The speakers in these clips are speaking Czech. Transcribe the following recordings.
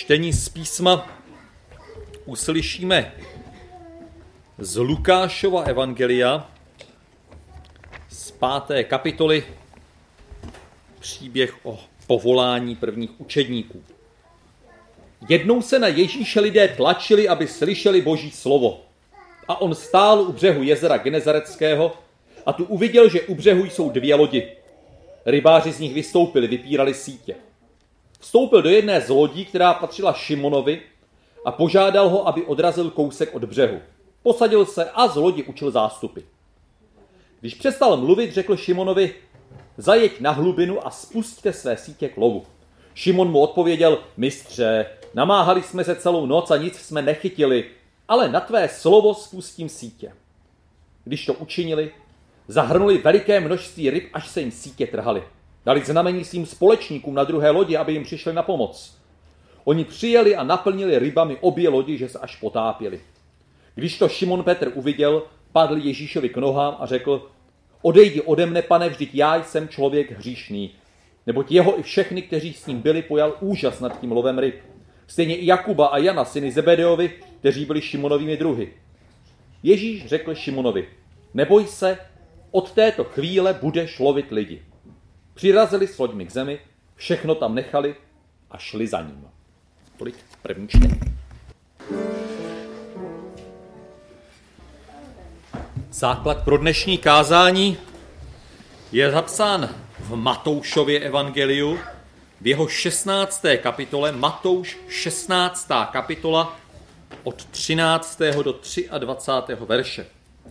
Čtení z písma uslyšíme z Lukášova evangelia z 5. kapitoly, příběh o povolání prvních učedníků. Jednou se na Ježíše lidé tlačili, aby slyšeli Boží slovo. A on stál u břehu jezera Genezareckého a tu uviděl, že u břehu jsou 2 lodi. Rybáři z nich vystoupili, vypírali sítě. Vstoupil do jedné z lodí, která patřila Šimonovi, a požádal ho, aby odrazil kousek od břehu. Posadil se a z lodi učil zástupy. Když přestal mluvit, řekl Šimonovi: zajeď na hlubinu a spusťte své sítě k lovu. Šimon mu odpověděl: mistře, namáhali jsme se celou noc a nic jsme nechytili, ale na tvé slovo spustím sítě. Když to učinili, zahrnuli veliké množství ryb, až se jim sítě trhaly. Dali znamení svým společníkům na druhé lodi, aby jim přišli na pomoc. Oni přijeli a naplnili rybami obě lodi, že se až potápěli. Když to Šimon Petr uviděl, padl Ježíšovi k nohám a řekl: odejdi ode mne, Pane, vždyť já jsem člověk hříšný. Neboť jeho i všechny, kteří s ním byli, pojal úžas nad tím lovem ryb. Stejně i Jakuba a Jana, syny Zebedeovi, kteří byli Šimonovými druhy. Ježíš řekl Šimonovi: neboj se, od této chvíle budeš lovit lidi. Přirazili s loďmi k zemi, všechno tam nechali a šli za ním. Tolik první čtení. Základ pro dnešní kázání je zapsán v Matoušově evangeliu, v jeho 16. kapitole, Matouš 16. kapitola od 13. do 23. verše.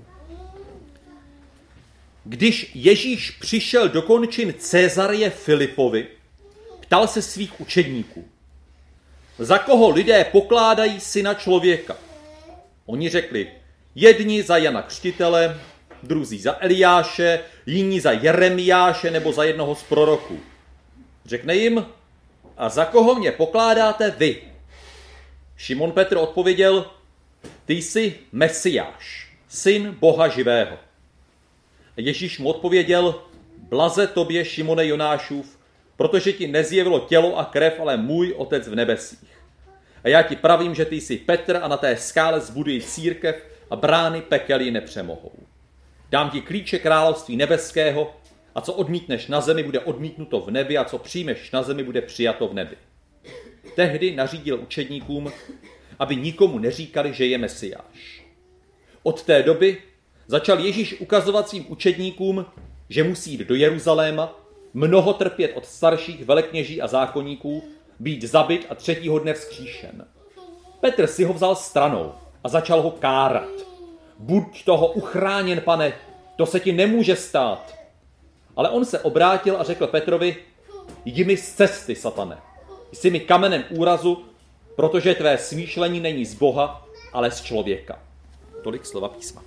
Když Ježíš přišel do končin Cezareje Filipovi, ptal se svých učedníků: za koho lidé pokládají syna člověka? Oni řekli: jedni za Jana Křtitele, druzí za Eliáše, jiní za Jeremiáše nebo za jednoho z proroků. Řekne jim: a za koho mě pokládáte vy? Šimon Petr odpověděl: ty jsi Mesiáš, syn Boha živého. Ježíš mu odpověděl: blaze tobě, Šimone Jonášův, protože ti nezjevilo tělo a krev, ale můj Otec v nebesích. A já ti pravím, že ty jsi Petr a na té skále zbuduji církev a brány pekel ji nepřemohou. Dám ti klíče království nebeského a co odmítneš na zemi, bude odmítnuto v nebi a co přijmeš na zemi, bude přijato v nebi. Tehdy nařídil učedníkům, aby nikomu neříkali, že je Mesiáš. Od té doby začal Ježíš ukazovat svým učedníkům, že musí jít do Jeruzaléma, mnoho trpět od starších velekněží a zákonníků, být zabit a 3. dne vzkříšen. Petr si ho vzal stranou a začal ho kárat. Buď toho uchráněn, Pane, to se ti nemůže stát. Ale on se obrátil a řekl Petrovi: jdi mi z cesty, satane. Jsi mi kamenem úrazu, protože tvé smýšlení není z Boha, ale z člověka. Tolik slova písma.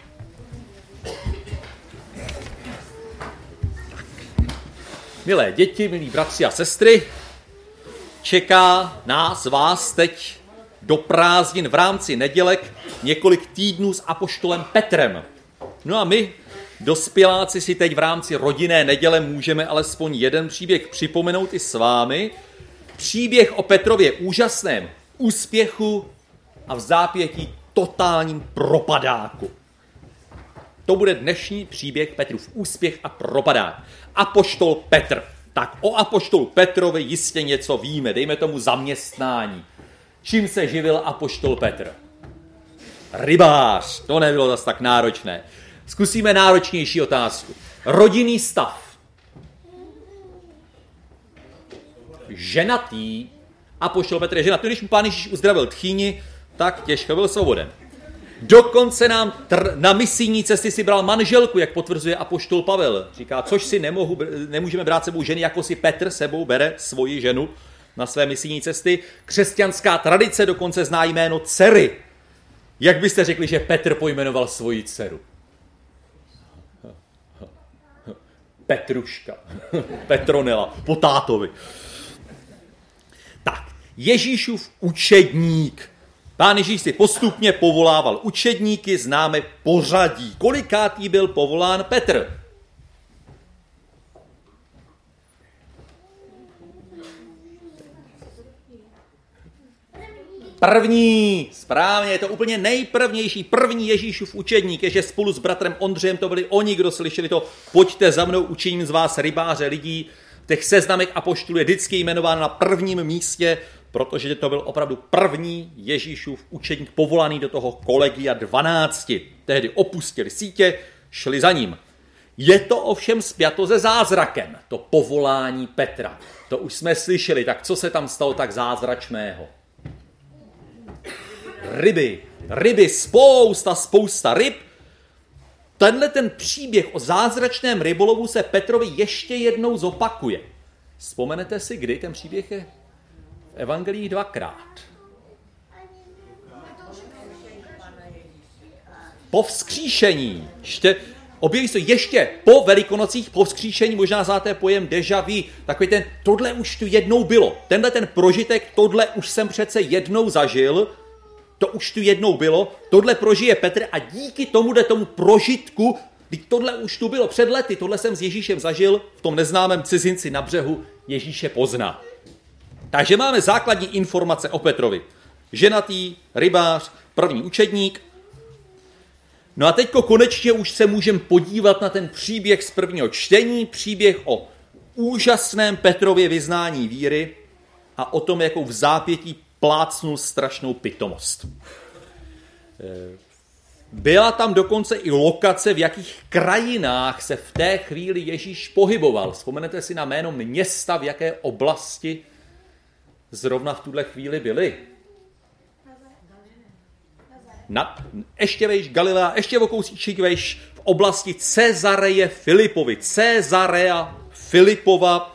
Milé děti, milí bratři a sestry, čeká nás, vás teď do prázdnin v rámci nedělek několik týdnů s apoštolem Petrem. No a my, dospěláci, si teď v rámci rodinné neděle můžeme alespoň jeden příběh připomenout i s vámi. Příběh o Petrově úžasném úspěchu a v zápětí totálním propadáku. To bude dnešní příběh Petrův úspěch a propadák. Apoštol Petr. Tak o apoštolu Petrovi jistě něco víme, dejme tomu zaměstnání. Čím se živil apoštol Petr? Rybář, to nebylo zas tak náročné. Zkusíme náročnější otázku. Rodinný stav. Ženatý. Apoštol Petr je ženatý. Když mu Pán Ježíš uzdravil tchýni, tak těžko byl svoboden. Dokonce nám na misijní cesty si bral manželku, jak potvrzuje apoštol Pavel. Říká, což si nemůžeme brát sebou ženy, jako si Petr sebou bere svoji ženu na své misijní cesty. Křesťanská tradice dokonce zná jméno dcery. Jak byste řekli, že Petr pojmenoval svoji dceru? Petruška. Petronela. Po tátovi. Tak, Ježíšův učedník. Pán Ježíš si postupně povolával učedníky, známe pořadí. Kolikátý byl povolán Petr? První, správně, je to úplně nejprvnější, první Ježíšův učedník, že spolu s bratrem Ondřejem to byli oni, kdo slyšeli to, pojďte za mnou, učiním z vás rybáře lidí. V těch seznamech apoštolů je vždycky jmenován na prvním místě, protože to byl opravdu první Ježíšův učedník povolaný do toho kolegia 12. Tehdy opustili sítě, šli za ním. Je to ovšem spjato se zázrakem, to povolání Petra. To už jsme slyšeli, tak co se tam stalo tak zázračného? Ryby, spousta ryb. Tenhle ten příběh o zázračném rybolovu se Petrovi ještě jednou zopakuje. Vzpomenete si, kdy ten příběh je? V evangelích 2krát. Po vzkříšení. Objeví se ještě po Velikonocích, po vzkříšení, možná znáte pojem déjà vu, takový ten, tohle už tu jednou bylo. Tenhle ten prožitek, tohle už jsem přece jednou zažil, to už tu jednou bylo, tohle prožije Petr a díky tomu prožitku, když tohle už tu bylo před lety, tohle jsem s Ježíšem zažil, v tom neznámém cizinci na břehu Ježíše pozná. Takže máme základní informace o Petrovi. Ženatý, rybář, první učedník. No a teďko konečně už se můžeme podívat na ten příběh z prvního čtení, příběh o úžasném Petrově vyznání víry a o tom, jakou v zápětí plácnul strašnou pitomost. Byla tam dokonce i lokace, v jakých krajinách se v té chvíli Ježíš pohyboval. Vzpomenete si na jméno města, v jaké oblasti zrovna v tuhle chvíli byli? Ještě vejš Galilea, ještě o kousíček vejš v oblasti Cezareje Filipovi. Cezarea Filipova,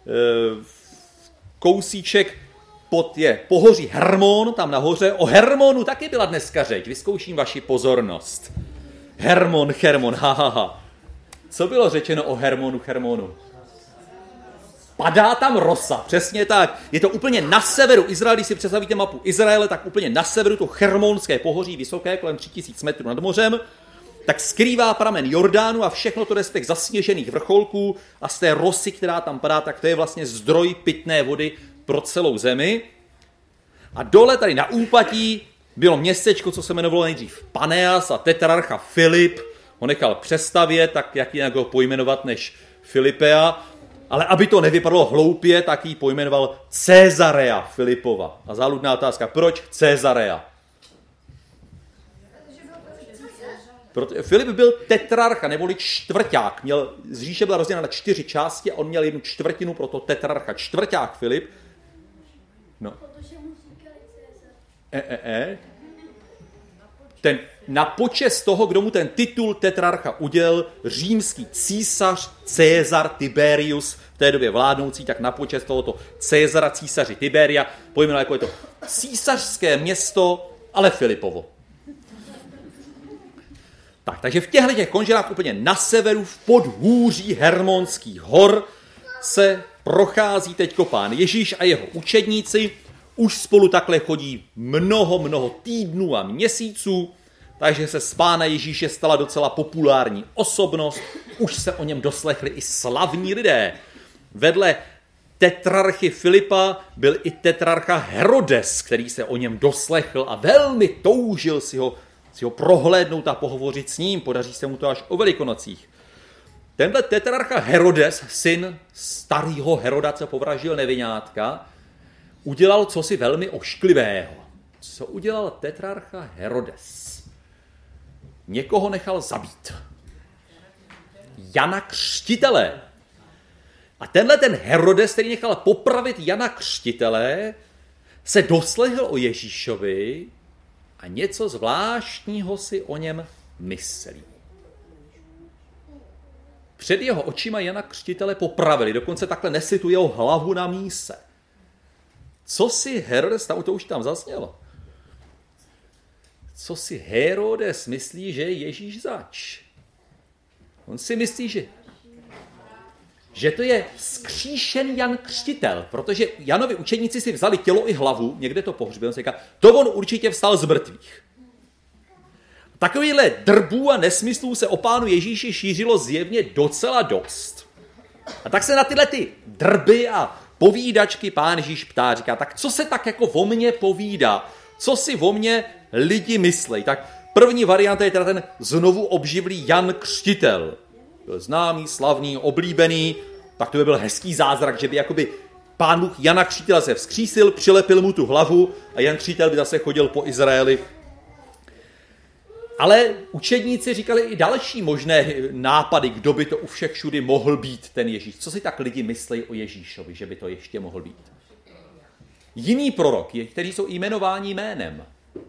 kousíček pod je pohoří Hermon, tam nahoře. O Hermonu taky byla dneska řeč, vyzkouším vaši pozornost. Hermon, ha. Co bylo řečeno o Hermonu? Padá tam rosa, přesně tak. Je to úplně na severu Izraele, když si představíte mapu Izraele, tak úplně na severu to Hermonské pohoří, vysoké, kolem 3000 metrů nad mořem, tak skrývá pramen Jordánu a všechno to jde z těch zasněžených vrcholků a z té rosy, která tam padá, tak to je vlastně zdroj pitné vody pro celou zemi. A dole tady na úpatí bylo městečko, co se jmenovalo nejdřív Paneas a tetrarcha Filip ho nechal přestavět, tak jak jinak ho pojmenovat než Filipea. Ale aby to nevypadalo hloupě, tak ji pojmenoval Cezarea Filipova. A záludná otázka, proč Cezarea? Filip byl tetrarcha, neboli čtvrťák. Říše byla rozdělena na 4 části a on měl 1/4, proto tetrarcha. Čtvrťák Filip. No. Ten na počest toho, kdo mu ten titul tetrarcha udělal, římský císař Cezar Tiberius, v té době vládnoucí, tak na počest tohoto Cezara císaři Tiberia pojmenoval jako je to císařské město, ale Filipovo. Tak, takže v těchto konželách úplně na severu v podhůří Hermonských hor se prochází teďko pán Ježíš a jeho učedníci. Už spolu takhle chodí mnoho týdnů a měsíců, takže se z pána Ježíše stala docela populární osobnost. Už se o něm doslechli i slavní lidé. Vedle tetrarchy Filipa byl i tetrarcha Herodes, který se o něm doslechl a velmi toužil si ho prohlédnout a pohovořit s ním. Podaří se mu to až o Velikonocích. Tenhle tetrarcha Herodes, syn starého Heroda, co povraždil nevinátka, udělal cosi velmi ošklivého. Co udělal tetrarcha Herodes? Někoho nechal zabít. Jana Křtitele. A tenhle ten Herodes, který nechal popravit Jana Křtitele, se doslechl o Ježíšovi a něco zvláštního si o něm myslí. Před jeho očima Jana Křtitele popravili, dokonce takhle nesli tu jeho hlavu na míse. Co si Herodes, to už tam zaznělo, co si Herodes myslí, že je Ježíš zač? On si myslí, že to je vzkříšený Jan Křtitel, protože Janovi učeníci si vzali tělo i hlavu, někde to pohřbil, on se říká, to on určitě vstal z mrtvých. Takovýhle drbů a nesmyslů se o pánu Ježíši šířilo zjevně docela dost. A tak se na tyhle ty drby a povídačky pán Ježíš ptá, říká, tak co se tak jako o mně povídá? Co si o mě lidi myslej? Tak první varianta je teda ten znovu obživlý Jan Křtitel. Byl známý, slavný, oblíbený, tak to by byl hezký zázrak, že by jakoby Pán Bůh Jana Křtitela se vzkřísil, přilepil mu tu hlavu a Jan Křtitel by zase chodil po Izraeli. Ale učedníci říkali i další možné nápady, kdo by to u všech všudy mohl být ten Ježíš. Co si tak lidi myslí o Ježíšovi, že by to ještě mohl být? Jiný prorok, který jsou jmenováni jménem.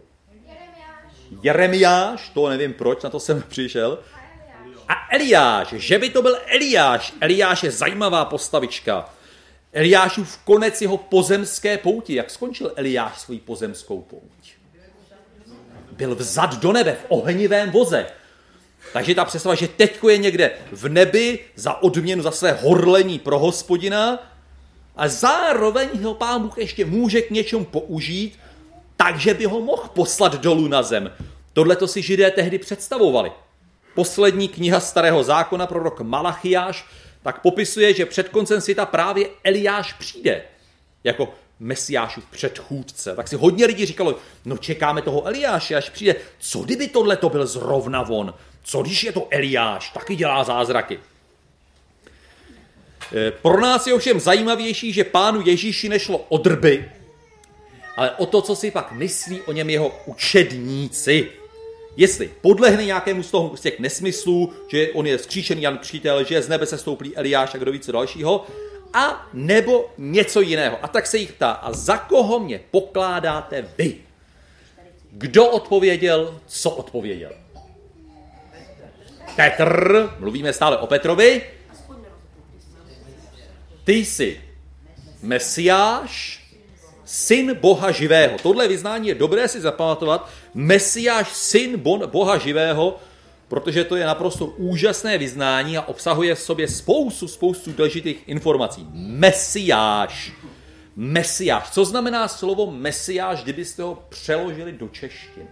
Jeremiáš, to nevím proč, na to jsem přišel. A Eliáš, že by to byl Eliáš. Eliáš je zajímavá postavička. Eliášův konec jeho pozemské pouti. Jak skončil Eliáš svoji pozemskou pouť? Byl vzat do nebe v ohnivém voze. Takže ta představa, že teďko je někde v nebi za odměnu za své horlení pro Hospodina a zároveň ho Pán Bůh ještě může k něčemu použít, takže by ho mohl poslat dolů na zem. Tohle to si Židé tehdy představovali. Poslední kniha Starého zákona, prorok Malachiáš, tak popisuje, že před koncem světa právě Eliáš přijde jako Mesiášův předchůdce. Tak si hodně lidí říkalo, no čekáme toho Eliáše, až přijde. Co kdyby tohle to byl zrovna on? Co když je to Eliáš? Taky dělá zázraky. Pro nás je ovšem zajímavější, že Pánu Ježíši nešlo o drby, ale o to, co si pak myslí o něm jeho učedníci. Jestli podlehne nějakému z těch nesmyslů, že on je vzkříšený Jan Křtitel, že z nebe se stoupí Eliáš a kdo ví co dalšího, a nebo něco jiného. A tak se jich ptá, a za koho mě pokládáte vy? Kdo odpověděl, co odpověděl? Petr, mluvíme stále o Petrovi. Ty jsi Mesiáš, syn Boha živého. Tohle vyznání je dobré si zapamatovat. Mesiáš, syn Boha živého, protože to je naprosto úžasné vyznání a obsahuje v sobě spoustu důležitých informací. Mesiáš. Mesiáš. Co znamená slovo Mesiáš, kdybyste ho přeložili do češtiny?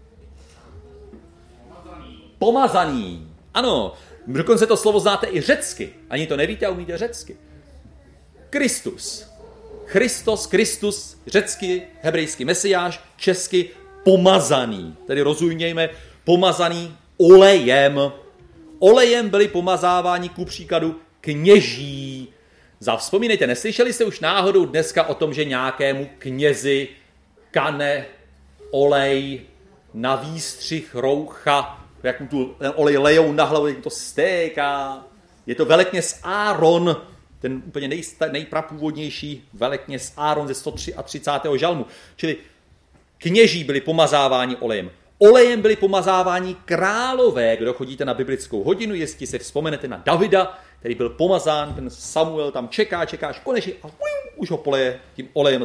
Pomazaný. Ano, dokonce to slovo znáte i řecky. Ani to nevíte a umíte řecky. Kristus. Christos, Kristus, řecky, hebrejsky Mesiáš, česky pomazaný. Tedy rozumějme, pomazaný olejem. Olejem byli pomazáváni ku příkladu kněží. Zavzpomínejte, neslyšeli jste už náhodou dneska o tom, že nějakému knězi kane olej na výstřih roucha, jak mu ten olej lejou na hlavu, jak to stéká. Je to velekněz Áron, ten úplně nejprapůvodnější velekněz Áron ze 133. žalmu. Čili kněží byli pomazáváni olejem. Olejem byli pomazáváni králové. Kdo chodíte na biblickou hodinu, jestli se vzpomenete na Davida, který byl pomazán, ten Samuel tam čeká, až konečně a už ho poleje tím olejem.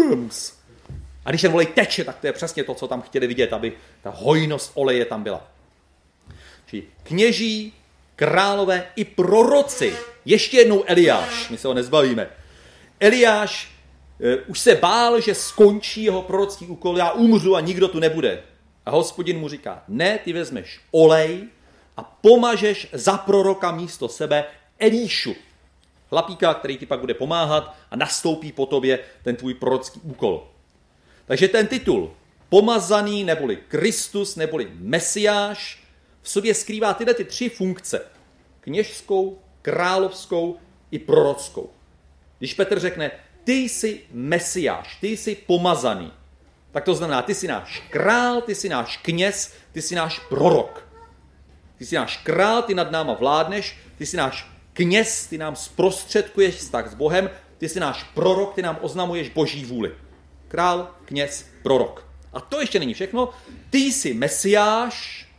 A když ten olej teče, tak to je přesně to, co tam chtěli vidět, aby ta hojnost oleje tam byla. Čili kněží, králové i proroci. Ještě jednou Eliáš, my se ho nezbavíme. Eliáš už se bál, že skončí jeho prorocký úkol, já umřu a nikdo tu nebude. A Hospodin mu říká, ne, ty vezmeš olej a pomažeš za proroka místo sebe Elíšu, chlapíka, který ti pak bude pomáhat a nastoupí po tobě ten tvůj prorocký úkol. Takže ten titul, pomazaný neboli Kristus neboli Mesiáš, v sobě skrývá tyhle ty tři funkce. Kněžskou, královskou i prorockou. Když Petr řekne, ty jsi Mesiáš, ty jsi pomazaný, tak to znamená, ty jsi náš král, ty jsi náš kněz, ty jsi náš prorok. Ty jsi náš král, ty nad náma vládneš, ty jsi náš kněz, ty nám zprostředkuješ vztah s Bohem, ty jsi náš prorok, ty nám oznamuješ Boží vůli. Král, kněz, prorok. A to ještě není všechno. Ty jsi Mesiáš,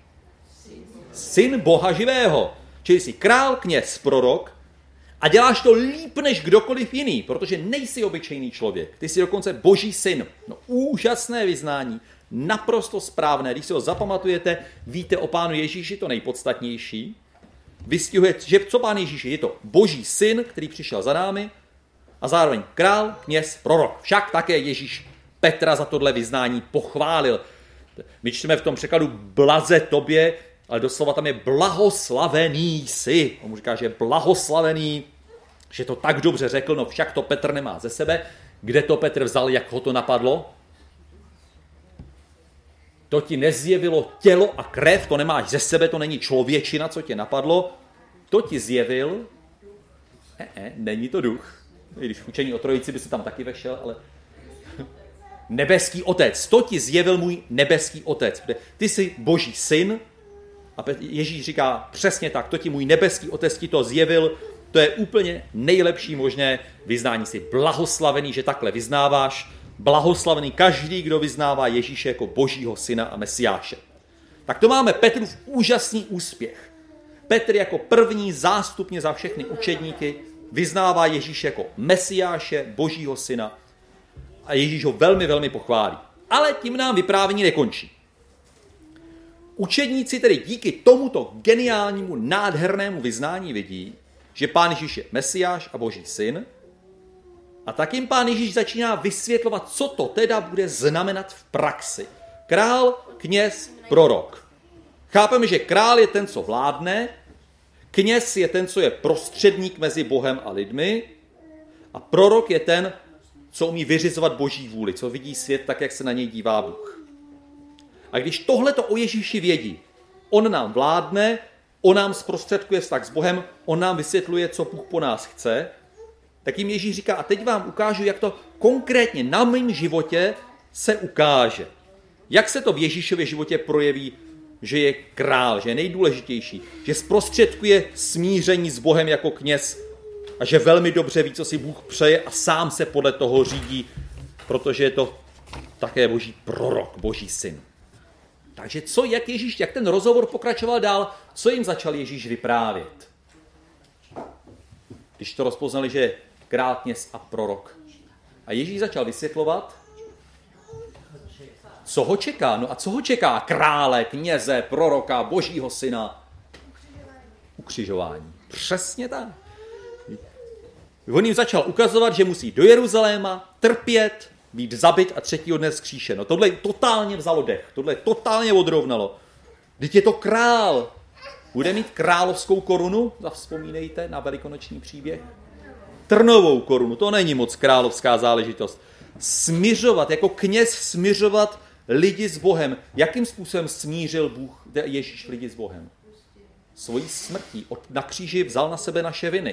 syn Boha živého. Čili jsi král, kněz, prorok a děláš to líp než kdokoliv jiný, protože nejsi obyčejný člověk. Ty jsi dokonce Boží syn. No, úžasné vyznání, naprosto správné. Když si ho zapamatujete, víte o Pánu Ježíši to nejpodstatnější. Vystihuje, že co Pán Ježíš je to Boží syn, který přišel za námi a zároveň král, kněz, prorok. Však také Ježíš Petra za tohle vyznání pochválil. My čteme v tom překladu blaze tobě, ale doslova tam je blahoslavený jsi. On mu říká, že je blahoslavený, že to tak dobře řekl, no však to Petr nemá ze sebe. Kde to Petr vzal, jak ho to napadlo? To ti nezjevilo tělo a krev, to nemáš ze sebe, to není člověčina, co tě napadlo. To ti zjevil, není to duch. I když v učení o trojici by se tam taky vešel, ale nebeský otec. To ti zjevil můj nebeský otec. Ty jsi Boží syn a Ježíš říká přesně tak, to ti můj nebeský otec ti to zjevil. To je úplně nejlepší možné vyznání. Jsi blahoslavený, že takhle vyznáváš. Blahoslavený každý, kdo vyznává Ježíše jako Božího syna a Mesiáše. Tak to máme Petrův úžasný úspěch. Petr jako první zástupně za všechny učedníky vyznává Ježíše jako Mesiáše, Božího syna a Ježíš ho velmi, velmi pochválí. Ale tím nám vyprávění nekončí. Učedníci tedy díky tomuto geniálnímu, nádhernému vyznání vidí, že Pán Ježíš je Mesiáš a Boží syn, a tak jim Pán Ježíš začíná vysvětlovat, co to teda bude znamenat v praxi. Král, kněz, prorok. Chápeme, že král je ten, co vládne, kněz je ten, co je prostředník mezi Bohem a lidmi a prorok je ten, co umí vyřizovat Boží vůli, co vidí svět tak, jak se na něj dívá Bůh. A když tohleto o Ježíši vědí, on nám vládne, on nám zprostředkuje vztah s Bohem, on nám vysvětluje, co Bůh po nás chce, tak jim Ježíš říká, a teď vám ukážu, jak to konkrétně na mém životě se ukáže. Jak se to v Ježíšově životě projeví, že je král, že je nejdůležitější, že zprostředkuje smíření s Bohem jako kněz a že velmi dobře ví, co si Bůh přeje a sám se podle toho řídí, protože je to také Boží prorok, Boží syn. Takže jak ten rozhovor pokračoval dál, co jim začal Ježíš vyprávět? Když to rozpoznali, že je král, kněz a prorok. A Ježíš začal vysvětlovat, co ho čeká. No a co ho čeká krále, kněze, proroka, Božího syna? Ukřižování. Přesně tak. On jim začal ukazovat, že musí do Jeruzaléma trpět, být zabit a třetího dne vzkříšen. No tohle totálně vzalo dech, tohle totálně odrovnalo. Vždyť je to král. Bude mít královskou korunu, zavzpomínejte na velikonoční příběh. Trnovou korunu, to není moc královská záležitost. Smiřovat, jako kněz smiřovat lidi s Bohem. Jakým způsobem smířil Ježíš lidi s Bohem? Svojí smrtí. Na kříži vzal na sebe naše viny.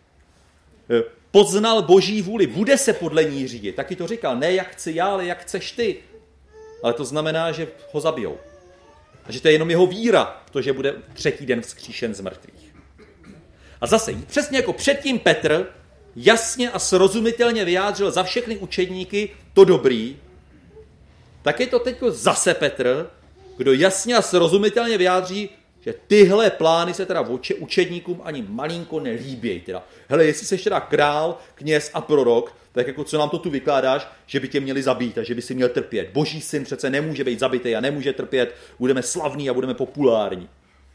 Poznal Boží vůli, bude se podle ní řídit. Taky to říkal, ne jak chci já, ale jak chceš ty. Ale to znamená, že ho zabijou. A že to je jenom jeho víra, to, že bude třetí den vzkříšen z mrtvých. A zase, přesně jako předtím Petr jasně a srozumitelně vyjádřil za všechny učedníky to dobrý, tak je to teď zase Petr, kdo jasně a srozumitelně vyjádří, že tyhle plány se teda učedníkům ani malinko nelíbějí. Teda. Hele, jestli jsi teda král, kněz a prorok, tak jako co nám to tu vykládáš, že by tě měli zabít a že by si měl trpět. Boží syn přece nemůže být zabitý a nemůže trpět, budeme slavní a budeme populární.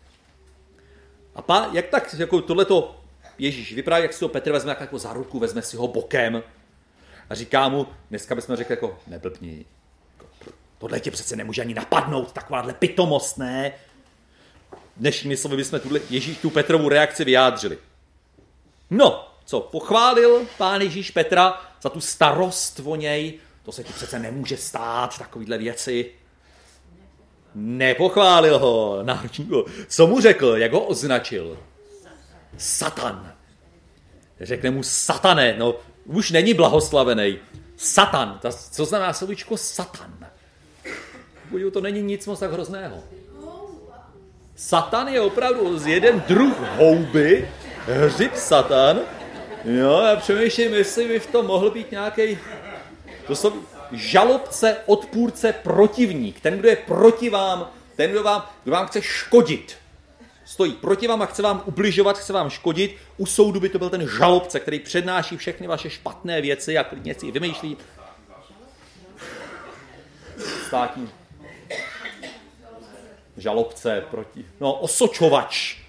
A jak tak jako tohleto Ježíš vypráví, jak si to Petr vezme jako za ruku, vezme si ho bokem a říká mu, dneska bychom řekli jako neblbni, tohle tě přece nemůže ani napadnout, takováhle pitomost, ne? Dnešními slovy bychom tu Petrovu reakci vyjádřili. No, co, pochválil Pán Ježíš Petra za tu starost o něj, to se ti přece nemůže stát, takovýhle věci. Nepochválil ho, náročníku. Co mu řekl, jak ho označil? Satan. Řekne mu satane, no už není blahoslavený. Satan, co znamená slovíčko satan? To není nic moc tak hrozného. Satan je opravdu jeden druh houby, hřib satan. Jo, já přemýšlím, jestli by v tom mohl být nějaký, to jsou žalobce, odpůrce, protivník. Ten, kdo je proti vám, ten, kdo vám chce škodit. Stojí proti vám a chce vám ubližovat, chce vám škodit. U soudu by to byl ten žalobce, který přednáší všechny vaše špatné věci a klidně si vymýšlí. Státní žalobce, osočovač.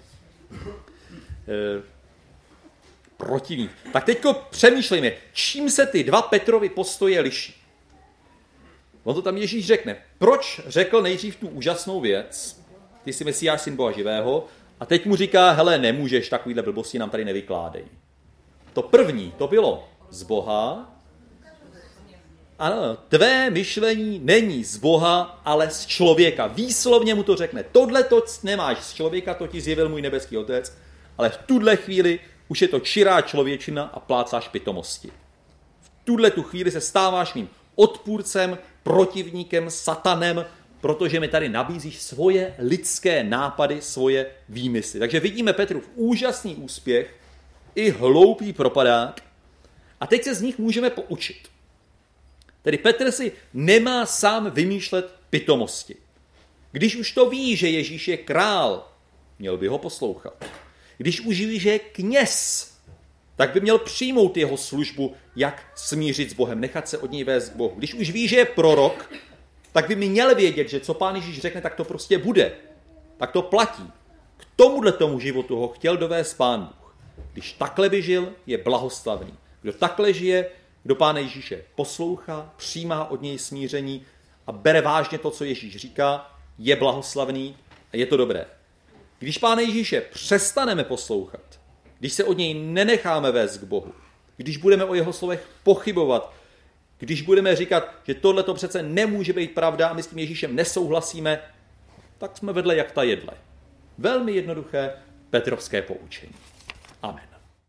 Protivník. Tak teďko přemýšlejme, čím se ty dva Petrovy postoje liší. On to tam Ježíš řekne. Proč řekl nejdřív tu úžasnou věc, ty jsi Mesiáš, syn Boha živého, a teď mu říká, hele, nemůžeš, takovýhle blbosti nám tady nevykládej. To první, to bylo z Boha, ano, tvé myšlení není z Boha, ale z člověka. Výslovně mu to řekne. Tohle to nemáš z člověka, to ti zjevil můj nebeský otec, ale v tuhle chvíli už je to čirá člověčina a plácáš pitomosti. V tuhle tu chvíli se stáváš mým odpůrcem, protivníkem, satanem, protože mi tady nabízíš svoje lidské nápady, svoje výmysly. Takže vidíme Petrův úžasný úspěch i hloupý propadák a teď se z nich můžeme poučit. Tedy Petr si nemá sám vymýšlet pitomosti. Když už to ví, že Ježíš je král, měl by ho poslouchat. Když už ví, že je kněz, tak by měl přijmout jeho službu, jak smířit s Bohem, nechat se od něj vést k Bohu. Když už ví, že je prorok, tak by měl vědět, že co Pán Ježíš řekne, tak to prostě bude. Tak to platí. K tomuhle tomu životu ho chtěl dovést Pán Bůh. Když takhle by žil, je blahoslavný. Kdo takhle žije, kdo Pána Ježíše poslouchá, přijímá od něj smíření a bere vážně to, co Ježíš říká, je blahoslavný a je to dobré. Když Pána Ježíše přestaneme poslouchat, když se od něj nenecháme vést k Bohu, když budeme o jeho slovech pochybovat, když budeme říkat, že tohle to přece nemůže být pravda a my s tím Ježíšem nesouhlasíme, tak jsme vedle jak ta jedle. Velmi jednoduché petrovské poučení. Amen.